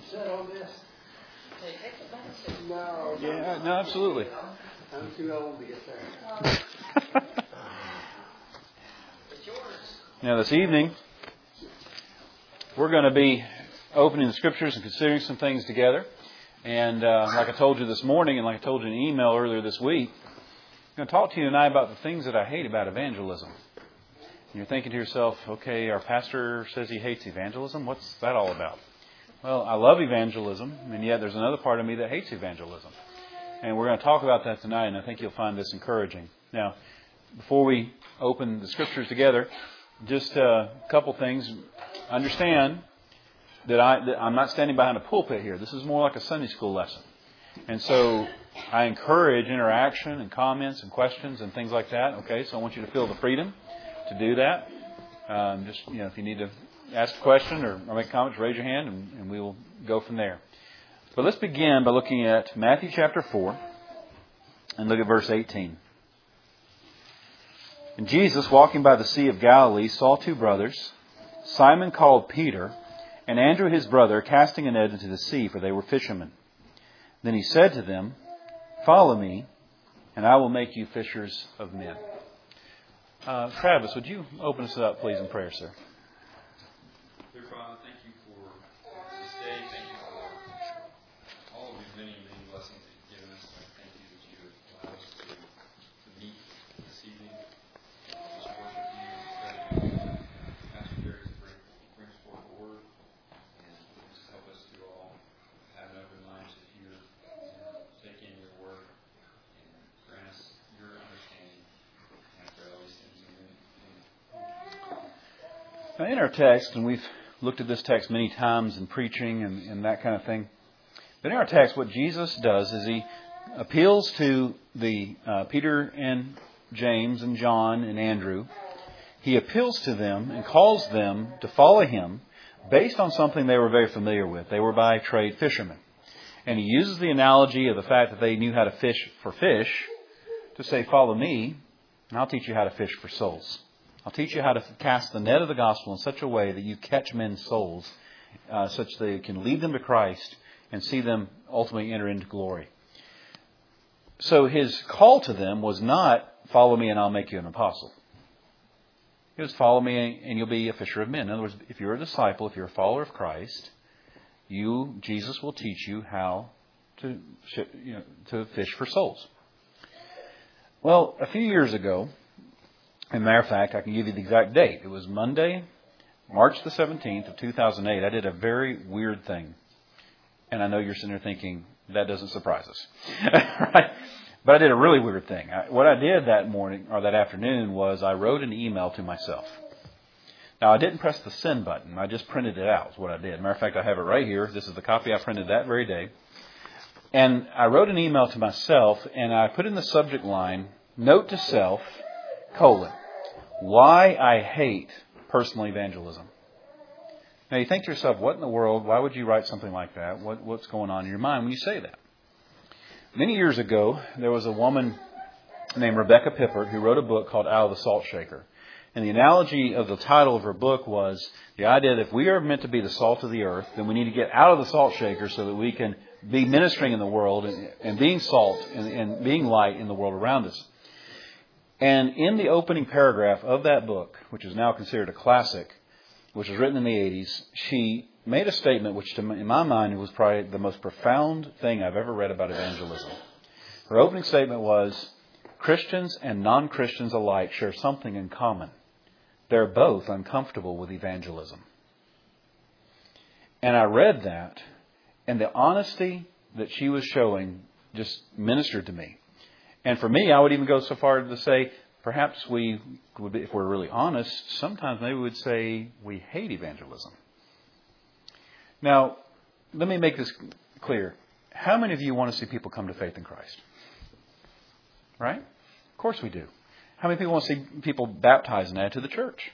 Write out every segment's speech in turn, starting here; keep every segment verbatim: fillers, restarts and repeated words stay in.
sit on this? No. Yeah, no, absolutely. I'm too old to get there. Now, this evening, we're going to be opening the Scriptures and considering some things together. And uh, like I told you this morning, and like I told you in an email earlier this week, I'm going to talk to you tonight about the things that I hate about evangelism. And you're thinking to yourself, okay, our pastor says he hates evangelism. What's that all about? Well, I love evangelism, and yet there's another part of me that hates evangelism. And we're going to talk about that tonight, and I think you'll find this encouraging. Now, before we open the Scriptures together, just a couple things. Understand that, I, that I'm not standing behind a pulpit here. This is more like a Sunday school lesson. And so I encourage interaction and comments and questions and things like that. Okay, so I want you to feel the freedom to do that. Um, just, you know, if you need to ask a question or, or make comments, raise your hand and, and we will go from there. But let's begin by looking at Matthew chapter four and look at verse eighteen. And Jesus, walking by the Sea of Galilee, saw two brothers, Simon called Peter, and Andrew his brother, casting a net into the sea, for they were fishermen. Then he said to them, "Follow me, and I will make you fishers of men." Uh, Travis, would you open us up, please, in prayer, sir? Dear Father, thank you for this day. Thank you for all of these many, many blessings that you've given us. I thank you that you have allowed us to, to meet this evening, just worship you, study Pastor Jerry's bring, brings forth the word, and just help us to all have an open mind to hear and take in your word and grant us your understanding. And I pray all these things in your name. Now, in our text, and we've looked at this text many times in preaching and, and that kind of thing, but in our text, what Jesus does is he appeals to the uh, Peter and James and John and Andrew. He appeals to them and calls them to follow him based on something they were very familiar with. They were by trade fishermen. And he uses the analogy of the fact that they knew how to fish for fish to say, "Follow me, and I'll teach you how to fish for souls. I'll teach you how to cast the net of the gospel in such a way that you catch men's souls, uh, such that you can lead them to Christ and see them ultimately enter into glory." So his call to them was not, "Follow me and I'll make you an apostle." It was, "Follow me and you'll be a fisher of men." In other words, if you're a disciple, if you're a follower of Christ, you, Jesus will teach you how to, you know, to fish for souls. Well, a few years ago, as a matter of fact, I can give you the exact date. It was Monday, March the seventeenth of two thousand eight. I did a very weird thing. And I know you're sitting there thinking, that doesn't surprise us. Right? But I did a really weird thing. I, what I did that morning, or that afternoon, was I wrote an email to myself. Now, I didn't press the send button. I just printed it out, is what I did. Matter of fact, I have it right here. This is the copy I printed that very day. And I wrote an email to myself, and I put in the subject line, "Note to self, colon, why I hate personal evangelism." Now, you think to yourself, what in the world, why would you write something like that? What, what's going on in your mind when you say that? Many years ago, there was a woman named Rebecca Pippert who wrote a book called Out of the Salt Shaker. And the analogy of the title of her book was the idea that if we are meant to be the salt of the earth, then we need to get out of the salt shaker so that we can be ministering in the world and, and being salt and, and being light in the world around us. And in the opening paragraph of that book, which is now considered a classic, which was written in the eighties, she made a statement which, to in my mind, was probably the most profound thing I've ever read about evangelism. Her opening statement was, "Christians and non-Christians alike share something in common. They're both uncomfortable with evangelism." And I read that, and the honesty that she was showing just ministered to me. And for me, I would even go so far to say, perhaps we would be, if we're really honest, sometimes maybe we would say we hate evangelism. Now, let me make this clear. How many of you want to see people come to faith in Christ? Right? Of course we do. How many people want to see people baptized and added to the church?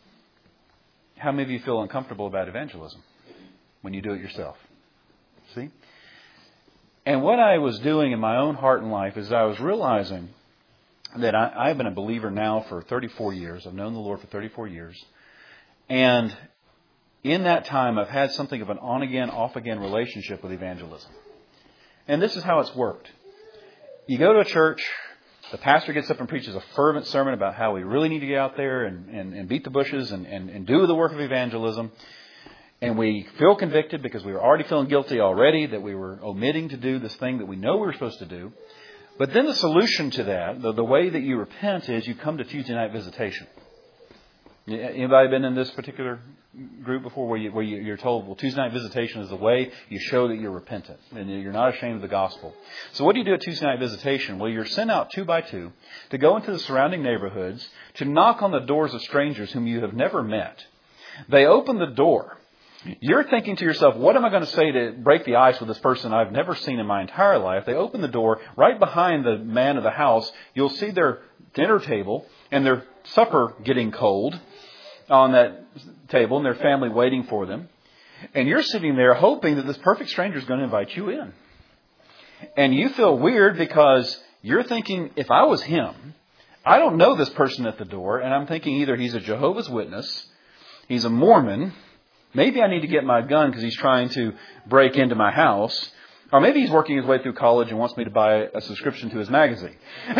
How many of you feel uncomfortable about evangelism when you do it yourself? See? And what I was doing in my own heart and life is I was realizing that I, I've been a believer now for thirty-four years. I've known the Lord for thirty-four years. And in that time, I've had something of an on-again, off-again relationship with evangelism. And this is how it's worked. You go to a church, the pastor gets up and preaches a fervent sermon about how we really need to get out there and, and, and beat the bushes and, and, and do the work of evangelism. And we feel convicted because we were already feeling guilty already that we were omitting to do this thing that we know we were supposed to do. But then the solution to that, the, the way that you repent, is you come to Tuesday night visitation. Anybody been in this particular group before where, you, where you, you're told, well, Tuesday night visitation is the way you show that you're repentant and you're not ashamed of the gospel. So what do you do at Tuesday night visitation? Well, you're sent out two by two to go into the surrounding neighborhoods to knock on the doors of strangers whom you have never met. They open the door. You're thinking to yourself, what am I going to say to break the ice with this person I've never seen in my entire life? They open the door. Right behind the man of the house, you'll see their dinner table and their supper getting cold on that table and their family waiting for them. And you're sitting there hoping that this perfect stranger is going to invite you in. And you feel weird because you're thinking, if I was him, I don't know this person at the door. And I'm thinking either he's a Jehovah's Witness, he's a Mormon, maybe I need to get my gun because he's trying to break into my house, or maybe he's working his way through college and wants me to buy a subscription to his magazine.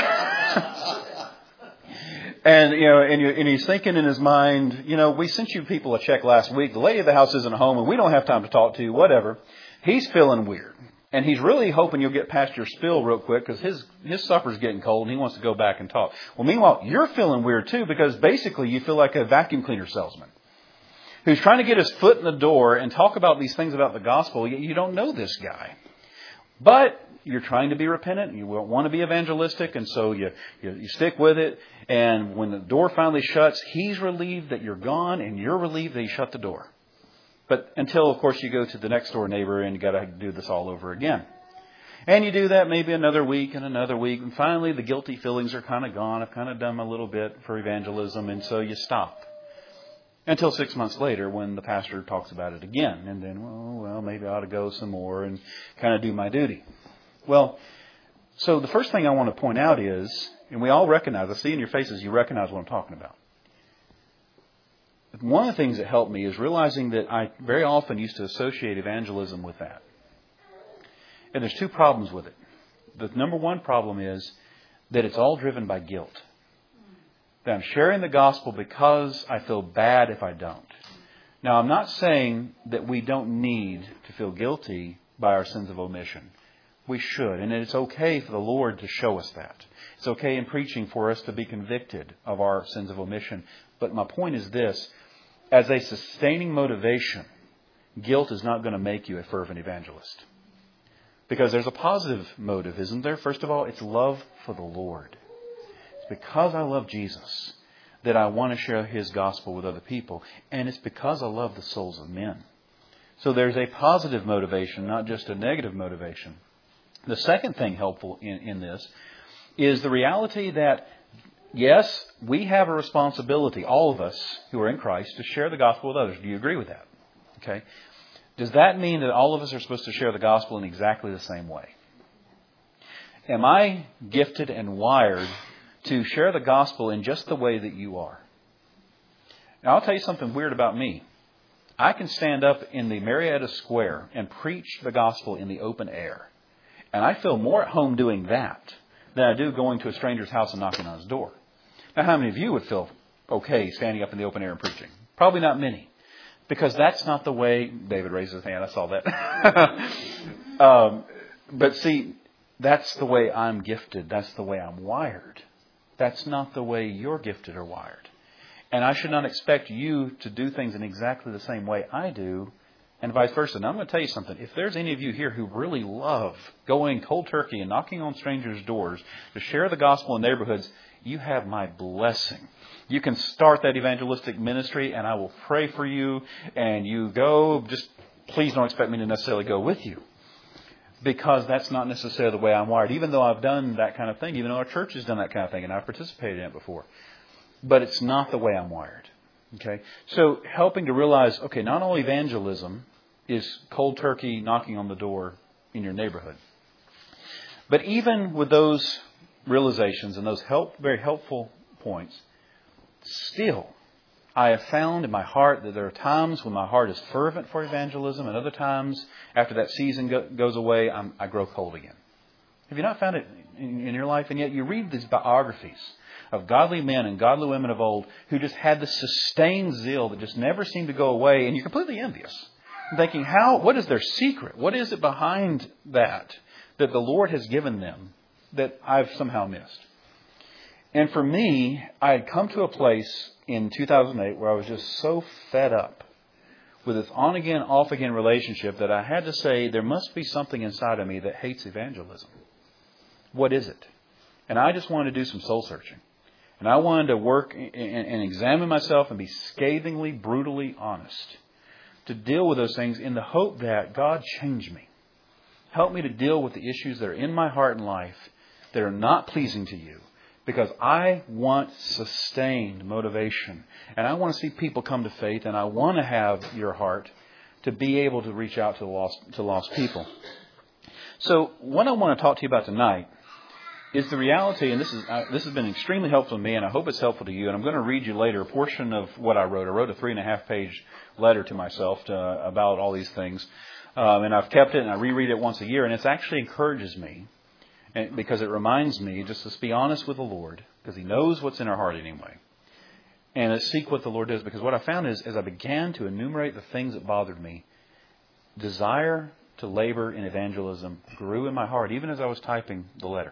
And, you know, and, you, and he's thinking in his mind, you know, we sent you people a check last week. The lady of the house isn't home and we don't have time to talk to you, whatever. He's feeling weird. And he's really hoping you'll get past your spill real quick because his, his supper's getting cold and he wants to go back and talk. Well, meanwhile, you're feeling weird too because basically you feel like a vacuum cleaner salesman who's trying to get his foot in the door and talk about these things about the gospel. Yet you don't know this guy. But you're trying to be repentant. You want to be evangelistic. And so you, you, you stick with it. And when the door finally shuts, he's relieved that you're gone and you're relieved that he shut the door. But until, of course, you go to the next door neighbor and you got to do this all over again. And you do that maybe another week and another week. And finally, the guilty feelings are kind of gone. I've kind of done a little bit for evangelism. And so you stop. Until six months later when the pastor talks about it again. And then, well, well, maybe I ought to go some more and kind of do my duty. Well, so the first thing I want to point out is, and we all recognize, I see in your faces you recognize what I'm talking about. One of the things that helped me is realizing that I very often used to associate evangelism with that. And there's two problems with it. The number one problem is that it's all driven by guilt. That I'm sharing the gospel because I feel bad if I don't. Now, I'm not saying that we don't need to feel guilty by our sins of omission. We should. And it's okay for the Lord to show us that. It's okay in preaching for us to be convicted of our sins of omission. But my point is this. As a sustaining motivation, guilt is not going to make you a fervent evangelist. Because there's a positive motive, isn't there? First of all, it's love for the Lord. It's because I love Jesus that I want to share His gospel with other people. And it's because I love the souls of men. So there's a positive motivation, not just a negative motivation. The second thing helpful in, in this is the reality that, yes, we have a responsibility, all of us who are in Christ, to share the gospel with others. Do you agree with that? Okay. Does that mean that all of us are supposed to share the gospel in exactly the same way? Am I gifted and wired to share the gospel in just the way that you are? Now, I'll tell you something weird about me. I can stand up in the Marietta Square and preach the gospel in the open air. And I feel more at home doing that than I do going to a stranger's house and knocking on his door. Now, how many of you would feel okay standing up in the open air and preaching? Probably not many. Because that's not the way... David raised his hand. I saw that. um, but see, that's the way I'm gifted. That's the way I'm wired. That's not the way you're gifted or wired. And I should not expect you to do things in exactly the same way I do, and vice versa. Now, I'm going to tell you something. If there's any of you here who really love going cold turkey and knocking on strangers' doors to share the gospel in neighborhoods, you have my blessing. You can start that evangelistic ministry, and I will pray for you, and you go. Just please don't expect me to necessarily go with you, because that's not necessarily the way I'm wired, even though I've done that kind of thing, even though our church has done that kind of thing, and I've participated in it before. But it's not the way I'm wired. Okay, so helping to realize, okay, not only evangelism is cold turkey knocking on the door in your neighborhood, but even with those realizations and those help, very helpful points, still, I have found in my heart that there are times when my heart is fervent for evangelism, and other times, after that season go, goes away, I'm, I grow cold again. Have you not found it in, in your life? And yet you read these biographies of godly men and godly women of old who just had this sustained zeal that just never seemed to go away, and you're completely envious. I'm thinking, how? What is their secret? What is it behind that that the Lord has given them that I've somehow missed? And for me, I had come to a place in two thousand eight where I was just so fed up with this on-again, off-again relationship that I had to say there must be something inside of me that hates evangelism. What is it? And I just wanted to do some soul searching. And I wanted to work and, and examine myself and be scathingly, brutally honest to deal with those things in the hope that God change me. Help me to deal with the issues that are in my heart and life that are not pleasing to you. Because I want sustained motivation. And I want to see people come to faith. And I want to have your heart to be able to reach out to lost, to lost people. So what I want to talk to you about tonight is the reality, and this is uh, this has been extremely helpful to me, and I hope it's helpful to you. And I'm going to read you later a portion of what I wrote. I wrote a three and a half page letter to myself to, uh, about all these things. Um, and I've kept it, and I reread it once a year. And it actually encourages me. Because it reminds me just to be honest with the Lord, because He knows what's in our heart anyway. And to seek what the Lord does. Because what I found is, as I began to enumerate the things that bothered me, desire to labor in evangelism grew in my heart, even as I was typing the letter.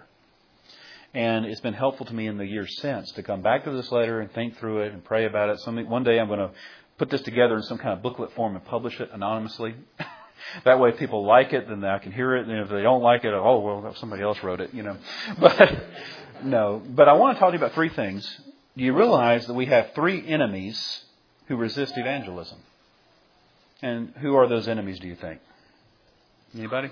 And it's been helpful to me in the years since to come back to this letter and think through it and pray about it. Something, one day I'm going to put this together in some kind of booklet form and publish it anonymously. That way if people like it, then I can hear it. And if they don't like it, oh, well, somebody else wrote it, you know. But no, but I want to talk to you about three things. Do you realize that we have three enemies who resist evangelism? And who are those enemies, do you think? Anybody?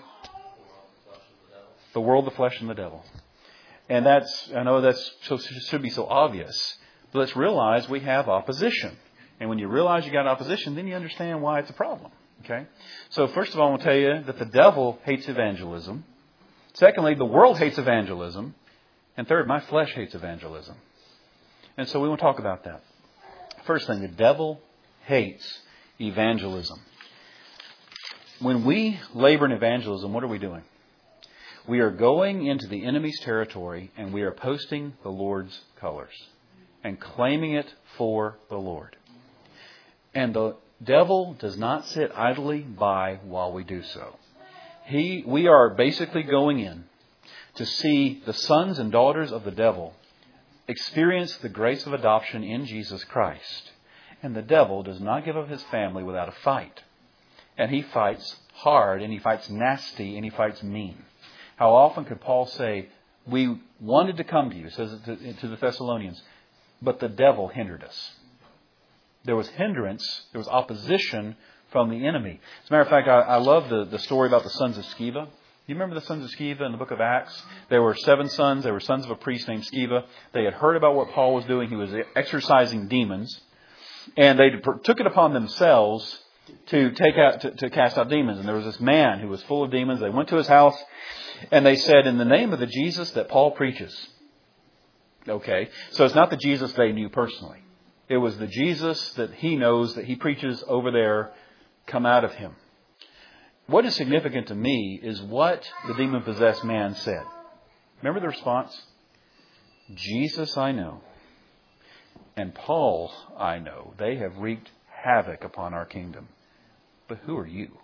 The world, the flesh, and the devil. And that's, I know that's so, should be so obvious. But let's realize we have opposition. And when you realize you got opposition, then you understand why it's a problem. Okay? So first of all, I want to tell you that the devil hates evangelism. Secondly, the world hates evangelism. And third, my flesh hates evangelism. And so we want to talk about that. First thing, the devil hates evangelism. When we labor in evangelism, what are we doing? We are going into the enemy's territory and we are posting the Lord's colors and claiming it for the Lord. And the devil does not sit idly by while we do so. He, we are basically going in to see the sons and daughters of the devil experience the grace of adoption in Jesus Christ. And the devil does not give up his family without a fight. And he fights hard, and he fights nasty, and he fights mean. How often could Paul say, we wanted to come to you, says it to, to the Thessalonians, but the devil hindered us. There was hindrance, there was opposition from the enemy. As a matter of fact, I, I love the, the story about the sons of Sceva. You remember the sons of Sceva in the book of Acts? There were seven sons. They were sons of a priest named Sceva. They had heard about what Paul was doing. He was exorcising demons. And they took it upon themselves to take out, to, to cast out demons. And there was this man who was full of demons. They went to his house and they said, in the name of the Jesus that Paul preaches. Okay. So it's not the Jesus they knew personally. It was the Jesus that he knows, that he preaches over there, come out of him. What is significant to me is what the demon-possessed man said. Remember the response? Jesus I know, and Paul I know. They have wreaked havoc upon our kingdom. But who are you?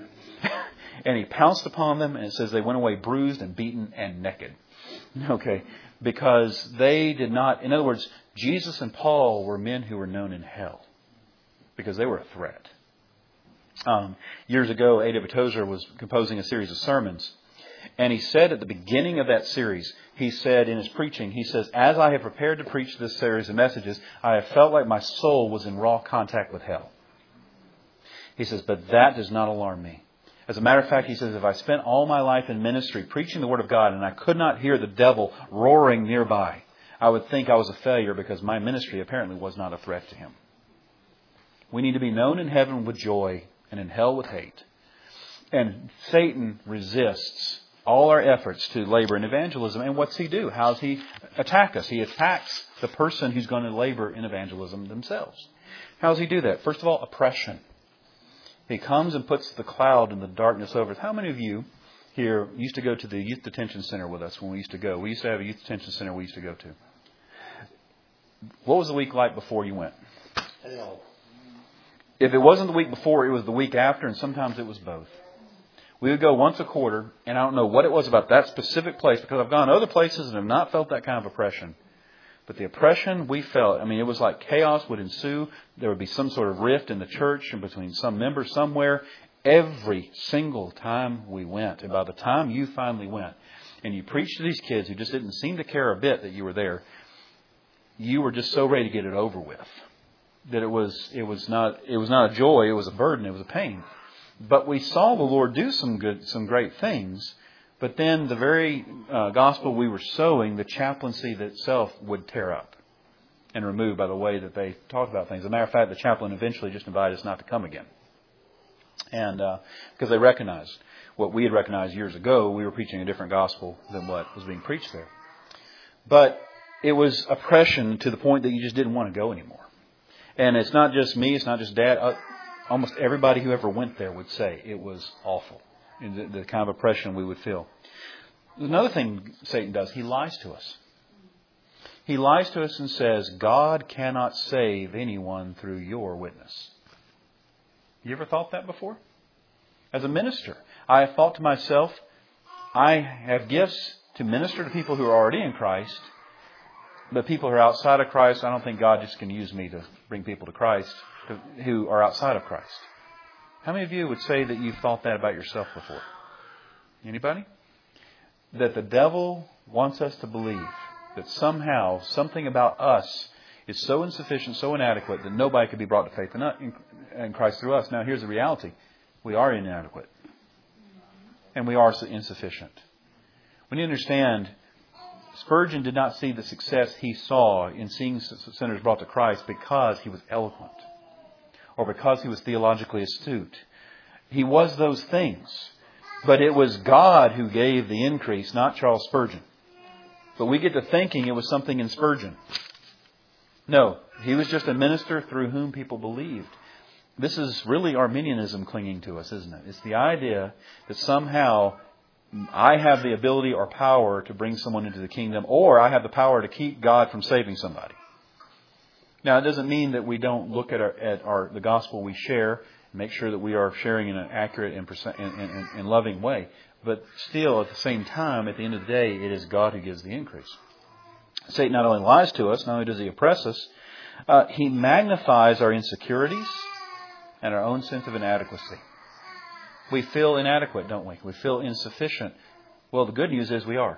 And he pounced upon them, and it says they went away bruised and beaten and naked. Okay, because they did not, in other words, Jesus and Paul were men who were known in hell because they were a threat. Um, years ago, A W Tozer was composing a series of sermons. And he said at the beginning of that series, he said in his preaching, he says, as I have prepared to preach this series of messages, I have felt like my soul was in raw contact with hell. He says, but that does not alarm me. As a matter of fact, he says, if I spent all my life in ministry preaching the Word of God and I could not hear the devil roaring nearby, I would think I was a failure because my ministry apparently was not a threat to him. We need to be known in heaven with joy and in hell with hate. And Satan resists all our efforts to labor in evangelism. And what's he do? How does he attack us? He attacks the person who's going to labor in evangelism themselves. How does He do that? First of all, oppression. He comes and puts the cloud and the darkness over us. How many of you here used to go to the youth detention center with us when we used to go? We used to have a youth detention center we used to go to. What was the week like before you went? Hell. If it wasn't the week before, it was the week after, and sometimes it was both. We would go once a quarter, and I don't know what it was about that specific place, because I've gone other places and have not felt that kind of oppression. But the oppression we felt, I mean, it was like chaos would ensue. There would be some sort of rift in the church and between some members somewhere. Every single time we went, and by the time you finally went, and you preached to these kids who just didn't seem to care a bit that you were there, you were just so ready to get it over with that it was it was not it was not a joy, it was a burden, it was a pain. But we saw the Lord do some good, some great things. But then the very uh, gospel we were sowing, the chaplaincy itself would tear up and remove by the way that they talked about things. As a matter of fact, the chaplain eventually just invited us not to come again. And uh, because they recognized what we had recognized years ago, we were preaching a different gospel than what was being preached there. But it was oppression to the point that you just didn't want to go anymore. And it's not just me, it's not just Dad. Uh, almost everybody who ever went there would say it was awful. The, the kind of oppression we would feel. Another thing Satan does, he lies to us. He lies to us and says, God cannot save anyone through your witness. You ever thought that before? As a minister, I have thought to myself, I have gifts to minister to people who are already in Christ, but people who are outside of Christ, I don't think God just can use me to bring people to Christ to, who are outside of Christ. How many of you would say that you've thought that about yourself before? Anybody? That the devil wants us to believe that somehow something about us is so insufficient, so inadequate that nobody could be brought to faith in Christ through us. Now, here's the reality. We are inadequate. And we are insufficient. When you understand, Spurgeon did not see the success he saw in seeing sinners brought to Christ because he was eloquent or because he was theologically astute. He was those things. But it was God who gave the increase, not Charles Spurgeon. But we get to thinking it was something in Spurgeon. No, he was just a minister through whom people believed. This is really Arminianism clinging to us, isn't it? It's the idea that somehow I have the ability or power to bring someone into the kingdom, or I have the power to keep God from saving somebody. Now, it doesn't mean that we don't look at our, at our the gospel we share and make sure that we are sharing in an accurate and, and, and, and loving way. But still, at the same time, at the end of the day, it is God who gives the increase. Satan not only lies to us, not only does he oppress us, uh, he magnifies our insecurities and our own sense of inadequacy. We feel inadequate, don't we? We feel insufficient. Well, the good news is we are.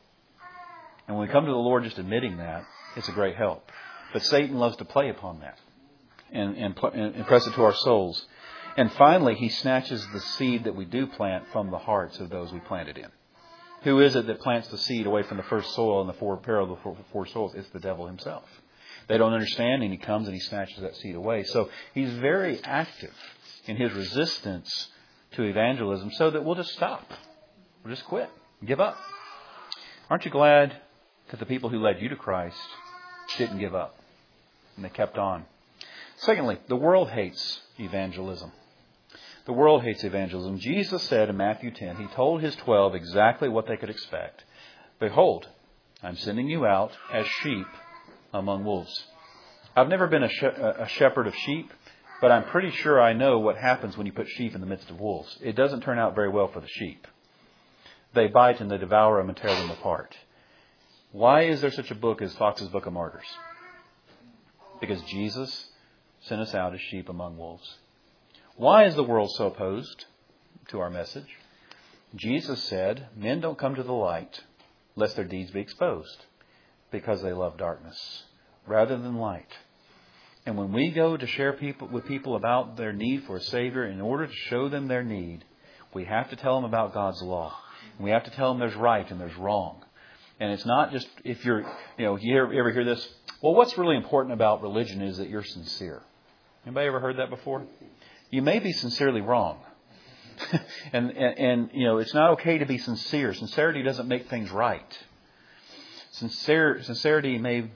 And when we come to the Lord just admitting that, it's a great help. But Satan loves to play upon that and, and, and press it to our souls. And finally, he snatches the seed that we do plant from the hearts of those we planted in. Who is it that plants the seed away from the first soil and the four parallel four, four soils? It's the devil himself. They don't understand, and he comes and he snatches that seed away. So he's very active in his resistance to evangelism, so that we'll just stop. We'll just quit. Give up. Aren't you glad that the people who led you to Christ didn't give up? And they kept on. Secondly, the world hates evangelism. The world hates evangelism. Jesus said in Matthew ten, he told his twelve exactly what they could expect. Behold, I'm sending you out as sheep among wolves. I've never been a, sh- a shepherd of sheep, but I'm pretty sure I know what happens when you put sheep in the midst of wolves. It doesn't turn out very well for the sheep. They bite and they devour them and tear them apart. Why is there such a book as Fox's Book of Martyrs? Because Jesus sent us out as sheep among wolves. Why is the world so opposed to our message? Jesus said, men don't come to the light lest their deeds be exposed, because they love darkness rather than light. And when we go to share people with people about their need for a Savior, in order to show them their need, we have to tell them about God's law. And we have to tell them there's right and there's wrong. And it's not just if you're, you know, you ever hear this? Well, what's really important about religion is that you're sincere. Anybody ever heard that before? You may be sincerely wrong. and, and, and, you know, it's not okay to be sincere. Sincerity doesn't make things right. Sincere, sincerity may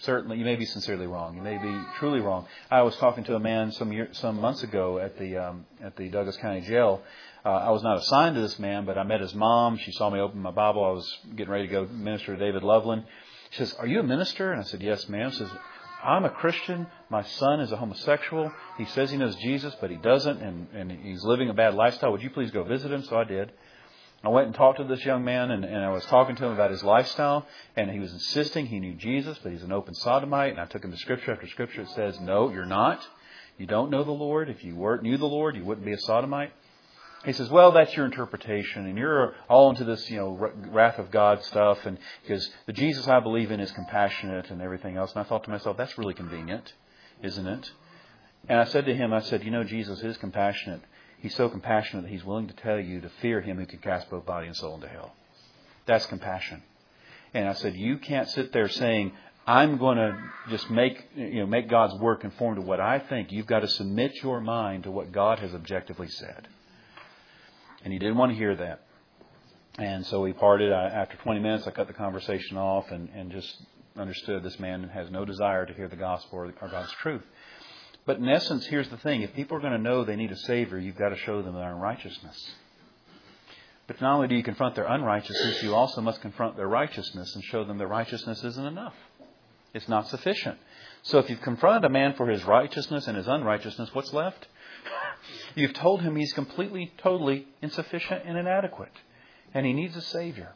Certainly, you may be sincerely wrong. You may be truly wrong. I was talking to a man some year, some months ago at the um, at the Douglas County Jail. Uh, I was not assigned to this man, but I met his mom. She saw me open my Bible. I was getting ready to go minister to David Loveland. She says, "Are you a minister?" And I said, "Yes, ma'am." She says, "I'm a Christian. My son is a homosexual. He says he knows Jesus, but he doesn't, and, and he's living a bad lifestyle. Would you please go visit him?" So I did. I went and talked to this young man, and, and I was talking to him about his lifestyle, and he was insisting he knew Jesus, but he's an open sodomite. And I took him to Scripture after Scripture. It says, "No, you're not. You don't know the Lord. If you were, knew the Lord, you wouldn't be a sodomite." He says, "Well, that's your interpretation, and you're all into this, you know, wrath of God stuff, and because the Jesus I believe in is compassionate and everything else." And I thought to myself, that's really convenient, isn't it? And I said to him, I said, "You know, Jesus is compassionate. He's so compassionate that He's willing to tell you to fear Him who can cast both body and soul into hell. That's compassion." And I said, "You can't sit there saying, I'm going to just make, you know, make God's word conform to what I think. You've got to submit your mind to what God has objectively said." And he didn't want to hear that. And so we parted. I, after twenty minutes, I cut the conversation off and, and just understood this man has no desire to hear the gospel or, or God's truth. But in essence, here's the thing. If people are going to know they need a Savior, you've got to show them their unrighteousness. But not only do you confront their unrighteousness, you also must confront their righteousness and show them their righteousness isn't enough. It's not sufficient. So if you've confronted a man for his righteousness and his unrighteousness, what's left? You've told him he's completely, totally insufficient and inadequate, and he needs a Savior.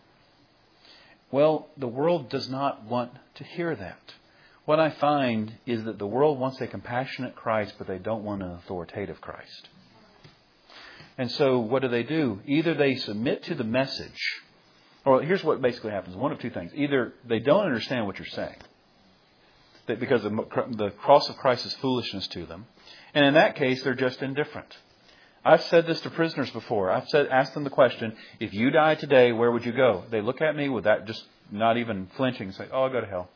Well, the world does not want to hear that. What I find is that the world wants a compassionate Christ, but they don't want an authoritative Christ. And so what do they do? Either they submit to the message, or here's what basically happens. One of two things. Either they don't understand what you're saying, that because the, the cross of Christ is foolishness to them, and in that case, they're just indifferent. I've said this to prisoners before. I've said, asked them the question, if you died today, where would you go? They look at me with that, just not even flinching, and say, "Oh, I'll go to hell."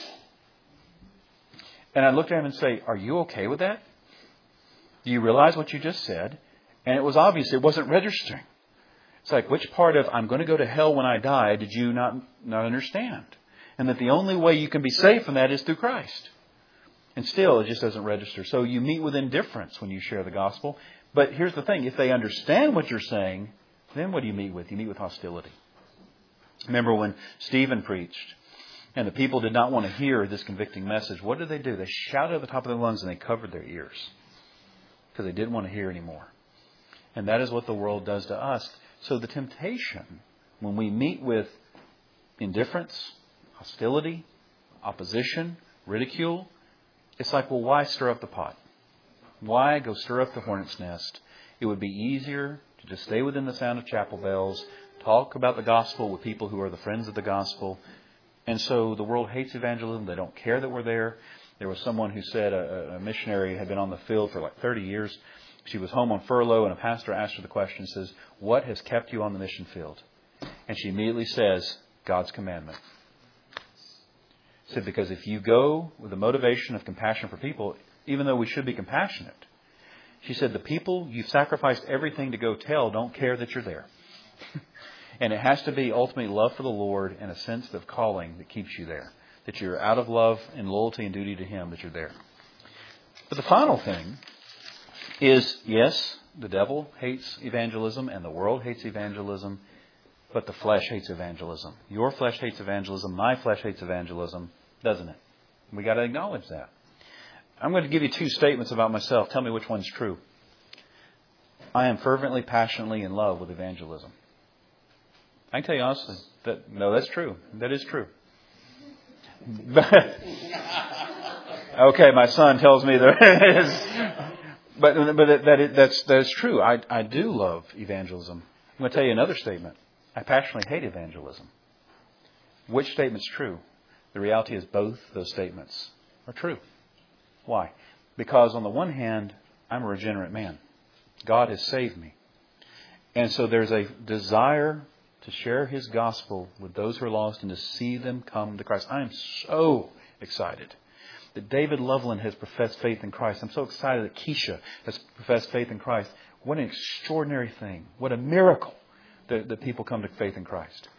And I look at them and say, "Are you okay with that? Do you realize what you just said?" And it was obvious it wasn't registering. It's like, which part of "I'm going to go to hell when I die" did you not, not understand? And that the only way you can be saved from that is through Christ. And still, it just doesn't register. So you meet with indifference when you share the gospel. But here's the thing. If they understand what you're saying, then what do you meet with? You meet with hostility. Remember when Stephen preached and the people did not want to hear this convicting message, what did they do? They shouted at the top of their lungs and they covered their ears because they didn't want to hear anymore. And that is what the world does to us. So the temptation when we meet with indifference, hostility, opposition, ridicule, it's like, well, why stir up the pot? Why go stir up the hornet's nest? It would be easier to just stay within the sound of chapel bells, talk about the gospel with people who are the friends of the gospel. And so the world hates evangelism. They don't care that we're there. There was someone who said a, a missionary had been on the field for like thirty years. She was home on furlough, and a pastor asked her the question, says, "What has kept you on the mission field?" And she immediately says, "God's commandment." She said, because if you go with the motivation of compassion for people, even though we should be compassionate, she said, the people you've sacrificed everything to go tell don't care that you're there. And it has to be ultimately love for the Lord and a sense of calling that keeps you there. That you're out of love and loyalty and duty to Him, that you're there. But the final thing is, yes, the devil hates evangelism and the world hates evangelism, but the flesh hates evangelism. Your flesh hates evangelism. My flesh hates evangelism, doesn't it? We got to acknowledge that. I'm going to give you two statements about myself. Tell me which one's true. I am fervently, passionately in love with evangelism. I can tell you honestly that no, that's true. That is true. But, okay, my son tells me that it is. But but that it, that's that's true. I I do love evangelism. I'm going to tell you another statement. I passionately hate evangelism. Which statement's true? The reality is both those statements are true. Why? Because on the one hand, I'm a regenerate man. God has saved me. And so there's a desire to share His gospel with those who are lost and to see them come to Christ. I am so excited that David Loveland has professed faith in Christ. I'm so excited that Keisha has professed faith in Christ. What an extraordinary thing. What a miracle that, that people come to faith in Christ.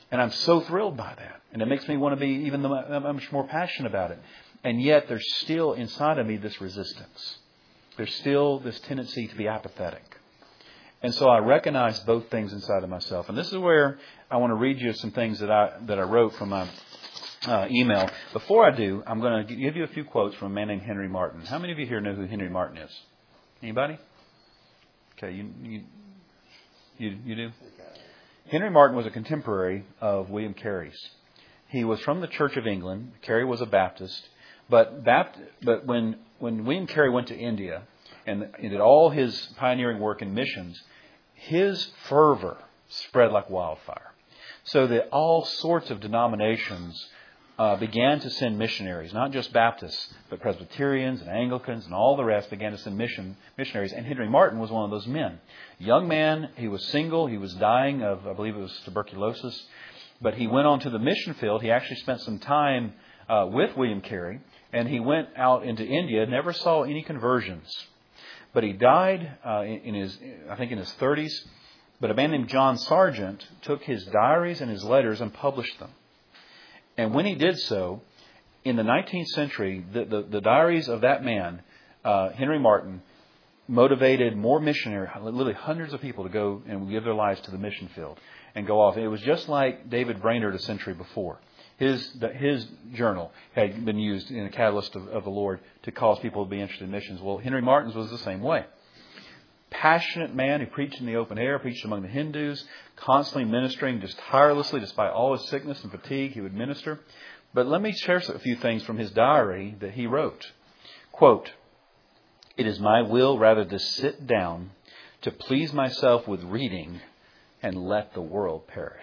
And I'm so thrilled by that. And it makes me want to be even much more passionate about it. And yet there's still inside of me this resistance. There's still this tendency to be apathetic. And so I recognize both things inside of myself. And this is where I want to read you some things that I that I wrote from my uh, email. Before I do, I'm going to give you a few quotes from a man named Henry Martyn. How many of you here know who Henry Martyn is? Anybody? Okay, you you you, you do? Henry Martyn was a contemporary of William Carey's. He was from the Church of England. Carey was a Baptist. But Bapt- but when, when William Carey went to India and he did all his pioneering work in missions, his fervor spread like wildfire. So that all sorts of denominations uh, began to send missionaries, not just Baptists, but Presbyterians and Anglicans and all the rest began to send mission missionaries. And Henry Martyn was one of those men. Young man, he was single, he was dying of, I believe it was tuberculosis. But he went on to the mission field. He actually spent some time uh, with William Carey. And he went out into India, never saw any conversions. But he died uh, in, in his, I think in his thirties. But a man named John Sargent took his diaries and his letters and published them. And when he did so, in the nineteenth century, the, the, the diaries of that man, uh, Henry Martyn, motivated more missionaries, literally hundreds of people to go and give their lives to the mission field and go off. And it was just like David Brainerd a century before. His his journal had been used in a catalyst of, of the Lord to cause people to be interested in missions. Well, Henry Martyn's was the same way. Passionate man who preached in the open air, preached among the Hindus, constantly ministering just tirelessly despite all his sickness and fatigue, he would minister. But let me share a few things from his diary that he wrote. Quote, "It is my will rather to sit down, to please myself with reading, and let the world perish."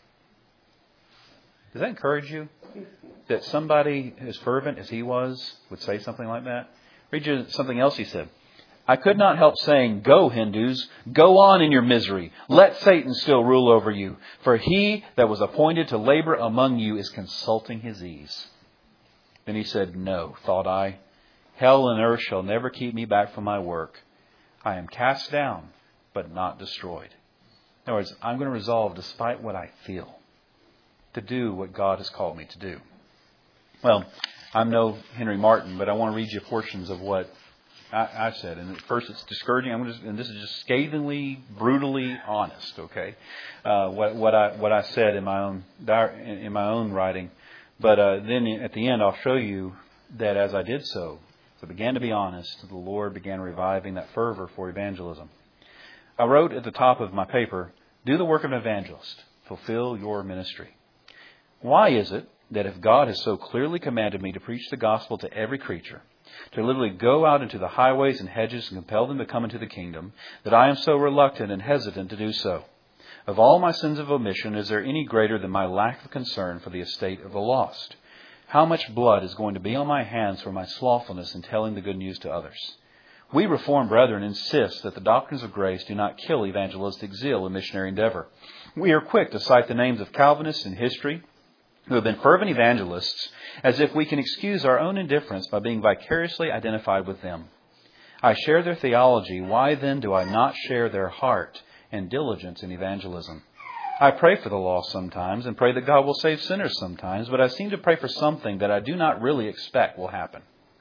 Does that encourage you? That somebody as fervent as he was would say something like that? Read you something else he said. "I could not help saying, 'Go, Hindus, go on in your misery. Let Satan still rule over you. For he that was appointed to labor among you is consulting his ease.' Then he said, 'No, thought I. Hell and earth shall never keep me back from my work. I am cast down, but not destroyed.'" In other words, I'm going to resolve, despite what I feel, to do what God has called me to do. Well, I'm no Henry Martyn, but I want to read you portions of what I, I said. And at first, it's discouraging. I'm just, and this is just scathingly, brutally honest. Okay, uh, what, what I what I said in my own in my own writing. But uh, then at the end, I'll show you that as I did so, as I began to be honest, the Lord began reviving that fervor for evangelism. I wrote at the top of my paper, "Do the work of an evangelist. Fulfill your ministry." Why is it that if God has so clearly commanded me to preach the gospel to every creature, to literally go out into the highways and hedges and compel them to come into the kingdom, that I am so reluctant and hesitant to do so? Of all my sins of omission, is there any greater than my lack of concern for the estate of the lost? How much blood is going to be on my hands for my slothfulness in telling the good news to others? We Reformed brethren insist that the doctrines of grace do not kill evangelistic zeal and missionary endeavor. We are quick to cite the names of Calvinists in history who have been fervent evangelists, as if we can excuse our own indifference by being vicariously identified with them. I share their theology. Why then do I not share their heart and diligence in evangelism? I pray for the lost sometimes and pray that God will save sinners sometimes, but I seem to pray for something that I do not really expect will happen.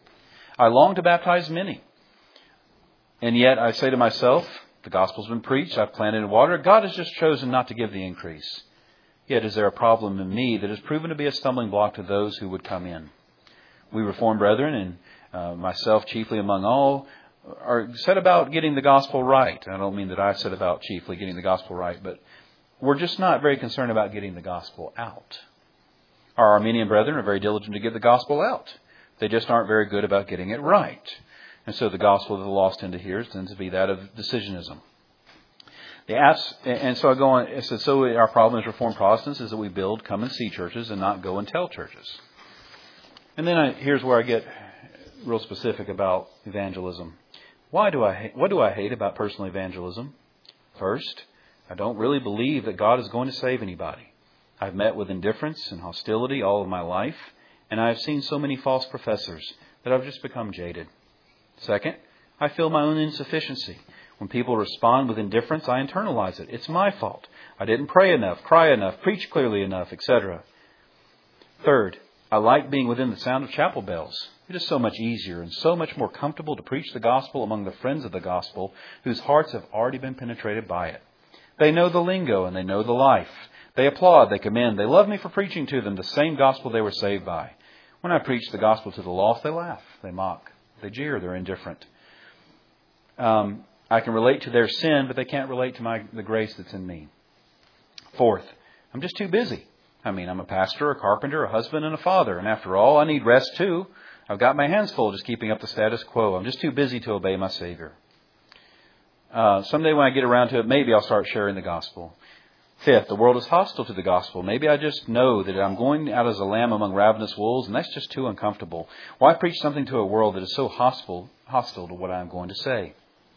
I long to baptize many. And yet I say to myself, the gospel's been preached, I've planted in water, God has just chosen not to give the increase. Yet is there a problem in me that has proven to be a stumbling block to those who would come in? We Reformed brethren, and uh, myself chiefly among all, are set about getting the gospel right. I don't mean that I set about chiefly getting the gospel right, but we're just not very concerned about getting the gospel out. Our Armenian brethren are very diligent to get the gospel out. They just aren't very good about getting it right. And so the gospel that the lost tend to hear tends to be that of decisionism. The apps, and so I go on. So, so our problem as Reformed Protestants is that we build come and see churches and not go and tell churches. And then I, here's where I get real specific about evangelism. Why do I what do I hate about personal evangelism? First, I don't really believe that God is going to save anybody. I've met with indifference and hostility all of my life, and I've seen so many false professors that I've just become jaded. Second, I feel my own insufficiency. When people respond with indifference, I internalize it. It's my fault. I didn't pray enough, cry enough, preach clearly enough, et cetera. Third, I like being within the sound of chapel bells. It is so much easier and so much more comfortable to preach the gospel among the friends of the gospel whose hearts have already been penetrated by it. They know the lingo and they know the life. They applaud, they commend, they love me for preaching to them the same gospel they were saved by. When I preach the gospel to the lost, they laugh, they mock, they jeer, they're indifferent. Um, I can relate to their sin, but they can't relate to my the grace that's in me. Fourth, I'm just too busy. I mean, I'm a pastor, a carpenter, a husband, and a father. And after all, I need rest too. I've got my hands full just keeping up the status quo. I'm just too busy to obey my Savior. Uh, someday when I get around to it, maybe I'll start sharing the gospel. Fifth, the world is hostile to the gospel. Maybe I just know that I'm going out as a lamb among ravenous wolves, and that's just too uncomfortable. Why preach something to a world that is so hostile, hostile to what I'm going to say?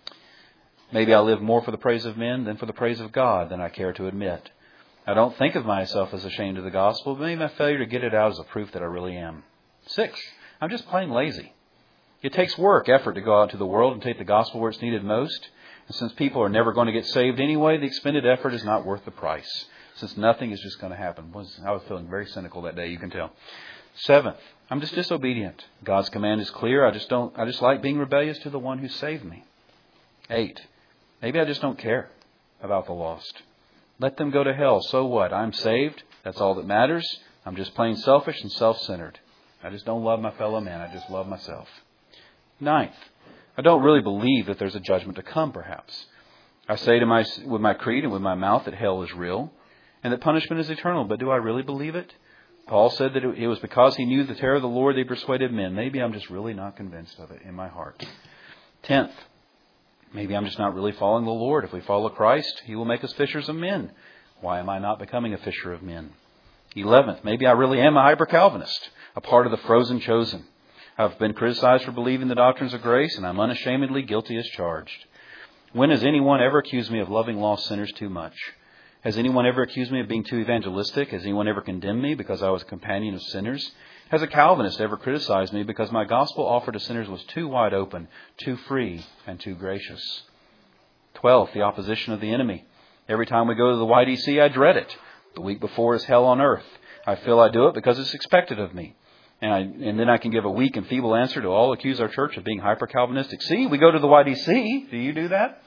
Maybe I live more for the praise of men than for the praise of God than I care to admit. I don't think of myself as ashamed of the gospel, but maybe my failure to get it out is a proof that I really am. Six, I'm just plain lazy. It takes work, effort to go out into the world and take the gospel where it's needed most. And since people are never going to get saved anyway, the expended effort is not worth the price. Since nothing is just going to happen. I was feeling very cynical that day, you can tell. Seventh, I'm just disobedient. God's command is clear. I just don't. I just like being rebellious to the one who saved me. Eight, maybe I just don't care about the lost. Let them go to hell. So what? I'm saved. That's all that matters. I'm just plain selfish and self-centered. I just don't love my fellow man. I just love myself. Ninth, I don't really believe that there's a judgment to come, perhaps. I say to my, with my creed and with my mouth that hell is real and that punishment is eternal. But do I really believe it? Paul said that it was because he knew the terror of the Lord that he persuaded men. Maybe I'm just really not convinced of it in my heart. Tenth, maybe I'm just not really following the Lord. If we follow Christ, He will make us fishers of men. Why am I not becoming a fisher of men? Eleventh, maybe I really am a hyper-Calvinist, a part of the frozen chosen. I've been criticized for believing the doctrines of grace, and I'm unashamedly guilty as charged. When has anyone ever accused me of loving lost sinners too much? Has anyone ever accused me of being too evangelistic? Has anyone ever condemned me because I was a companion of sinners? Has a Calvinist ever criticized me because my gospel offer to sinners was too wide open, too free, and too gracious? Twelfth, the opposition of the enemy. Every time we go to the Y D C, I dread it. The week before is hell on earth. I feel I do it because it's expected of me. And, I, and then I can give a weak and feeble answer to all accuse our church of being hyper-Calvinistic. See, we go to the Y D C. Do you do that?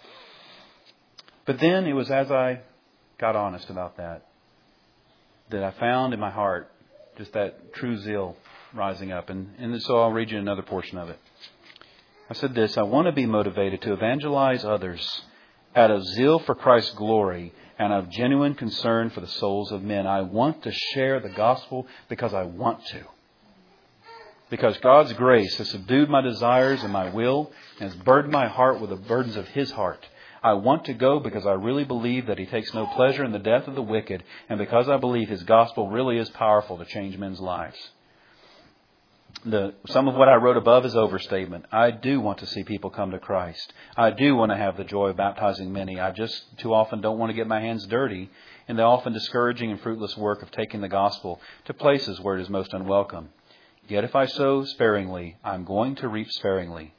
But then it was as I got honest about that, that I found in my heart just that true zeal rising up. And, and so I'll read you another portion of it. I said this, I want to be motivated to evangelize others out of zeal for Christ's glory and of genuine concern for the souls of men. I want to share the gospel because I want to. Because God's grace has subdued my desires and my will and has burdened my heart with the burdens of His heart. I want to go because I really believe that He takes no pleasure in the death of the wicked, and because I believe His gospel really is powerful to change men's lives. The, some of what I wrote above is overstatement. I do want to see people come to Christ. I do want to have the joy of baptizing many. I just too often don't want to get my hands dirty in the often discouraging and fruitless work of taking the gospel to places where it is most unwelcome. Yet if I sow sparingly, I'm going to reap sparingly.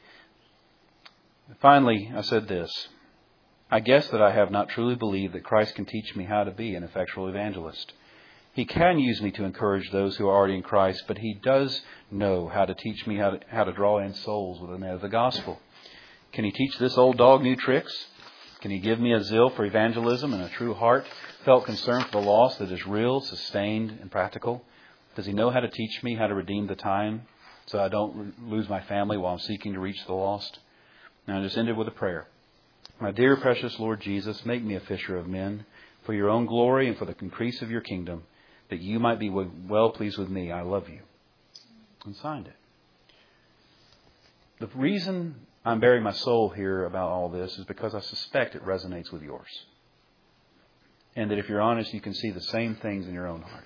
Finally, I said this. I guess that I have not truly believed that Christ can teach me how to be an effectual evangelist. He can use me to encourage those who are already in Christ, but He does know how to teach me how to, how to draw in souls with the net of the gospel. Can He teach this old dog new tricks? Can He give me a zeal for evangelism and a true heart, felt concern for the lost that is real, sustained, and practical? Does He know how to teach me how to redeem the time so I don't lose my family while I'm seeking to reach the lost? Now I just ended with a prayer. My dear precious Lord Jesus, make me a fisher of men for Your own glory and for the increase of Your kingdom, that You might be well pleased with me. I love You. And signed it. The reason I'm bearing my soul here about all this is because I suspect it resonates with yours. And that if you're honest, you can see the same things in your own heart.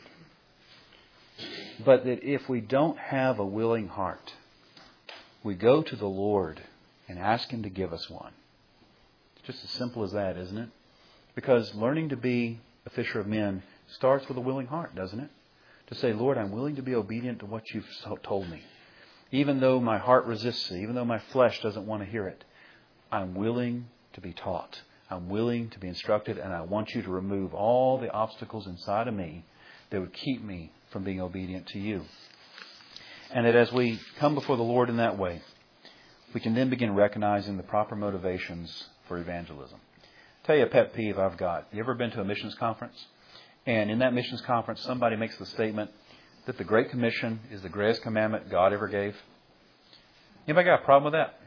But that if we don't have a willing heart, we go to the Lord and ask Him to give us one. It's just as simple as that, isn't it? Because learning to be a fisher of men starts with a willing heart, doesn't it? To say, Lord, I'm willing to be obedient to what You've told me. Even though my heart resists it, even though my flesh doesn't want to hear it, I'm willing to be taught. I'm willing to be instructed, and I want you to remove all the obstacles inside of me that would keep me from being obedient to you. And that as we come before the Lord in that way, we can then begin recognizing the proper motivations for evangelism. I'll tell you a pet peeve I've got. You ever been to a missions conference? And in that missions conference, somebody makes the statement that the Great Commission is the greatest commandment God ever gave. Anybody got a problem with that?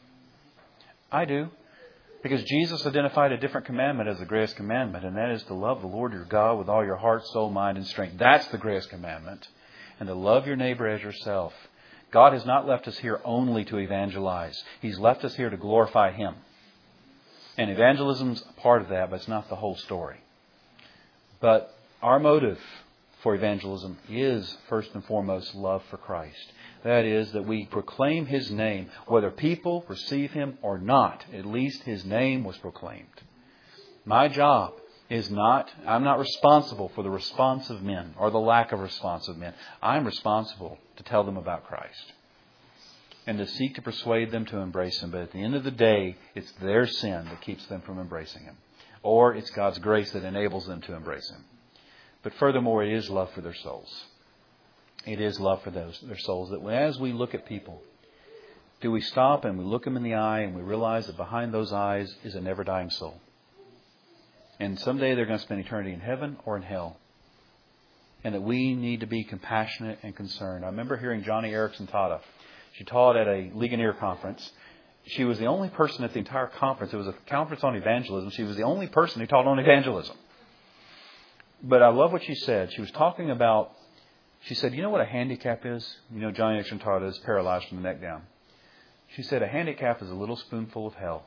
I do. Because Jesus identified a different commandment as the greatest commandment, and that is to love the Lord your God with all your heart, soul, mind, and strength. That's the greatest commandment. And to love your neighbor as yourself. God has not left us here only to evangelize. He's left us here to glorify Him. And evangelism's a part of that, but it's not the whole story. But our motive for evangelism is first and foremost love for Christ. That is, that we proclaim His name. Whether people receive Him or not, at least His name was proclaimed. My job is not, I'm not responsible for the response of men or the lack of response of men. I'm responsible to tell them about Christ and to seek to persuade them to embrace Him. But at the end of the day, it's their sin that keeps them from embracing Him. Or it's God's grace that enables them to embrace Him. But furthermore, it is love for their souls. It is love for those their souls. That as we look at people, do we stop and we look them in the eye and we realize that behind those eyes is a never-dying soul? And someday they're going to spend eternity in heaven or in hell. And that we need to be compassionate and concerned. I remember hearing Johnny Erickson taught. She taught at a Ligonier conference. She was the only person at the entire conference. It was a conference on evangelism. She was the only person who taught on evangelism. But I love what she said. She was talking about, she said, you know what a handicap is? You know, Johnny Erickson taught is paralyzed from the neck down. She said, a handicap is a little spoonful of hell.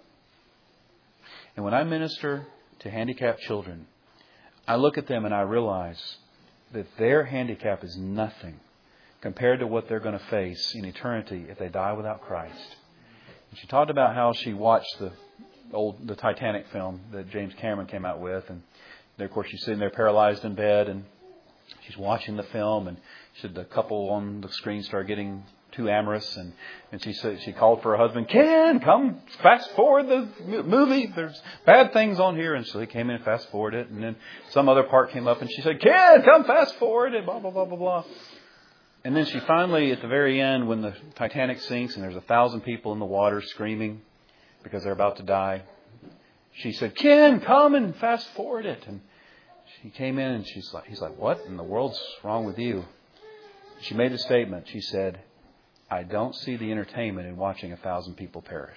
And when I minister to handicapped children, I look at them and I realize that their handicap is nothing compared to what they're going to face in eternity if they die without Christ. And she talked about how she watched the old the Titanic film that James Cameron came out with, and of course she's sitting there paralyzed in bed, and she's watching the film, and she said the couple on the screen started getting too amorous, and, and she said she called for her husband, Ken, come fast forward the movie. There's bad things on here. And so he came in and fast forwarded it. And then some other part came up and she said, Ken, come fast forward it, blah, blah, blah, blah, blah. And then she finally, at the very end, when the Titanic sinks and there's a thousand people in the water screaming because they're about to die, she said, Ken, come and fast forward it. And she came in and she's like, he's like, what in the world's wrong with you? She made a statement. She said, I don't see the entertainment in watching a thousand people perish.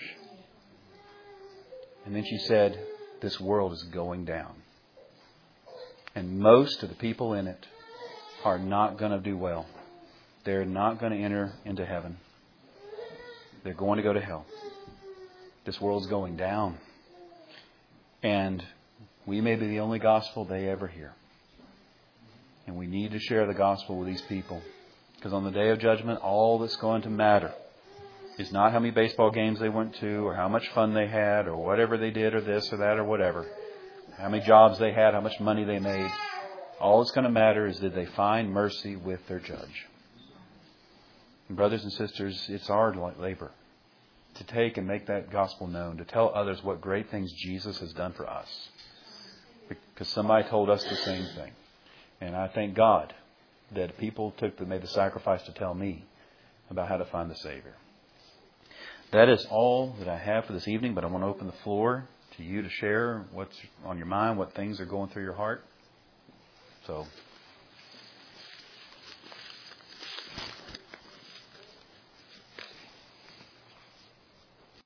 And then she said, this world is going down. And most of the people in it are not going to do well. They're not going to enter into heaven. They're going to go to hell. This world's going down. And we may be the only gospel they ever hear. And we need to share the gospel with these people. Because on the day of judgment, all that's going to matter is not how many baseball games they went to or how much fun they had or whatever they did or this or that or whatever. How many jobs they had, how much money they made. All that's going to matter is did they find mercy with their judge. And brothers and sisters, it's our labor to take and make that gospel known, to tell others what great things Jesus has done for us. Because somebody told us the same thing. And I thank God that people took the, made the sacrifice to tell me about how to find the Savior. That is all that I have for this evening, but I want to open the floor to you to share what's on your mind, what things are going through your heart. So